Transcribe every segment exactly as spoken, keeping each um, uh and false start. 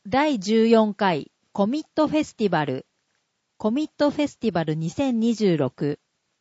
だいじゅうよんかいコミットフェスティバルコミットフェスティバルにせんにじゅうろく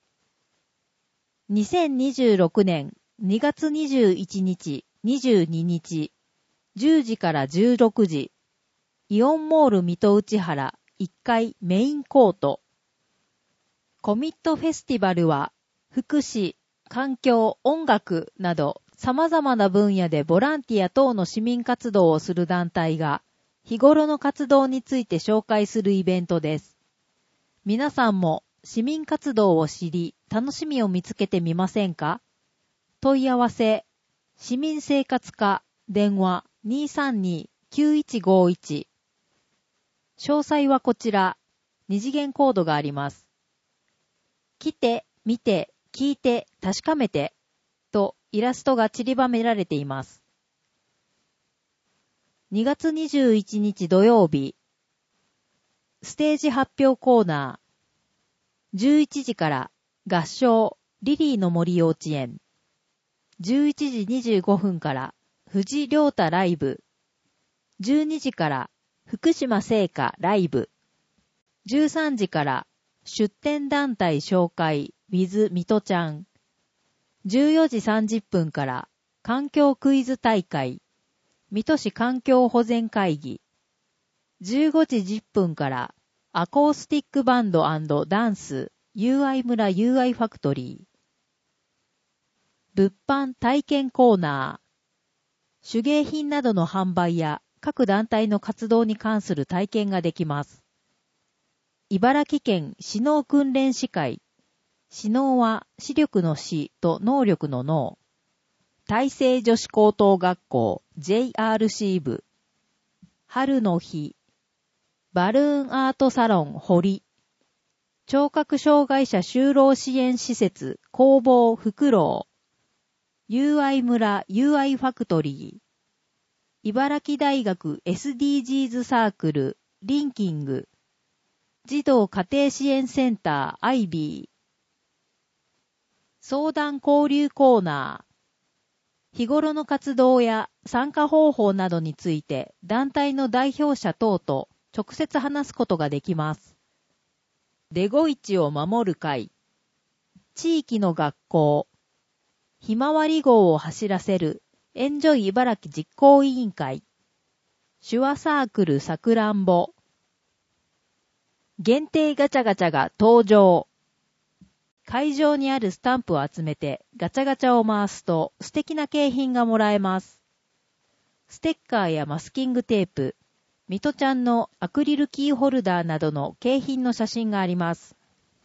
にせんにじゅうろくねんにがつにじゅういちにちにじゅうににちじゅうじからじゅうろくじイオンモール水戸内原いっかいメインコート。コミットフェスティバルは福祉、環境、音楽など様々な分野でボランティア等の市民活動をする団体が日頃の活動について紹介するイベントです。皆さんも市民活動を知り楽しみを見つけてみませんか？問い合わせ、市民生活課電話 にーさんにーきゅういちごいち。詳細はこちら、二次元コードがあります。来て、見て、聞いて、確かめて、とイラストが散りばめられています。にがつにじゅういちにち土曜日、ステージ発表コーナー、じゅういちじから合唱、リリーの森幼稚園、じゅういちじにじゅうごふんから藤亮太ライブ、じゅうにじから福島聖火ライブ、じゅうさんじから出展団体紹介 with 水戸ちゃん、じゅうよじさんじゅっぷんから環境クイズ大会、水戸市環境保全会議、じゅうごじじゅっぷんからアコースティックバンド&ダンス ユーアイ 村 ユーアイ ファクトリー、物販体験コーナー、手芸品などの販売や各団体の活動に関する体験ができます。茨城県視能訓練士会。視能は視力の視と能力の能。大成女子高等学校 ジェイアールシー 部。春の日。バルーンアートサロン堀。聴覚障害者就労支援施設工房フクロウ。ユーアイ 村 ユーアイ ファクトリー。茨城大学 エスディージーズ サークルリンキング。児童家庭支援センター アイビー。相談交流コーナー。日頃の活動や参加方法などについて団体の代表者等と直接話すことができます。デゴイチを守る会。地域の学校。ひまわり号を走らせるエンジョイ茨城実行委員会。手話サークルさくらんぼ。限定ガチャガチャが登場。会場にあるスタンプを集めてガチャガチャを回すと素敵な景品がもらえます。ステッカーやマスキングテープ、ミトちゃんのアクリルキーホルダーなどの景品の写真があります。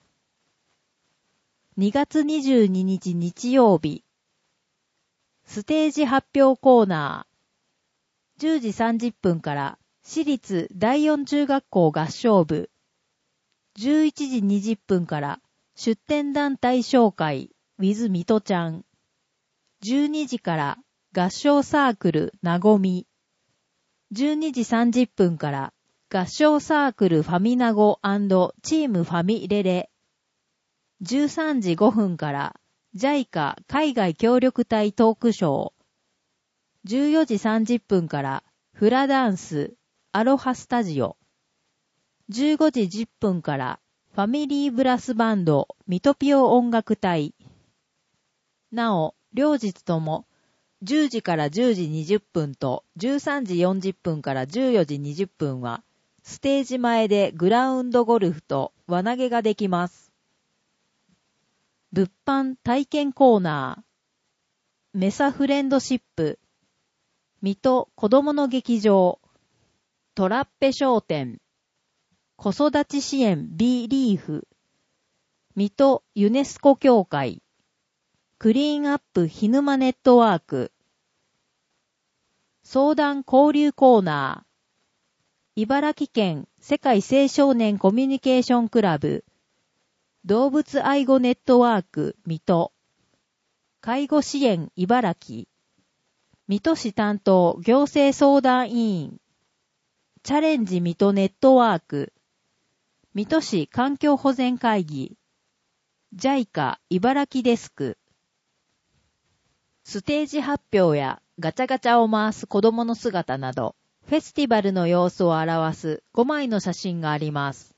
にがつにじゅうににち日曜日。ステージ発表コーナー。じゅうじさんじゅっぷんから私立だいよん中学校合唱部。じゅういちじにじゅっぷんから出展団体紹介 with 水戸ちゃん。じゅうにじから合唱サークルなごみ。じゅうにじさんじゅっぷんから合唱サークルファミナゴ&チームファミレレ。じゅうさんじごふんからジャイカ 海外協力隊トークショー。じゅうよじさんじゅっぷんからフラダンスアロハスタジオ。じゅうごじじゅっぷんからファミリーブラスバンドミトピオ音楽隊。なお、両日ともじゅうじからじゅうじにじゅっぷんとじゅうさんじよんじゅっぷんからじゅうよじにじゅっぷんはステージ前でグラウンドゴルフと輪投げができます。物販体験コーナー。メサフレンドシップ。水戸子どもの劇場。トラッペ商店。子育て支援 B リーフ。水戸ユネスコ協会。クリーンアップひぬまネットワーク。相談交流コーナー。茨城県世界青少年コミュニケーションクラブ。動物愛護ネットワーク水戸。介護支援茨城。水戸市担当行政相談委員。チャレンジ水戸ネットワーク。水戸市環境保全会議。ジャイカ 茨城デスク。ステージ発表やガチャガチャを回す子供の姿など、 フェスティバルの様子を表すごまいの写真があります。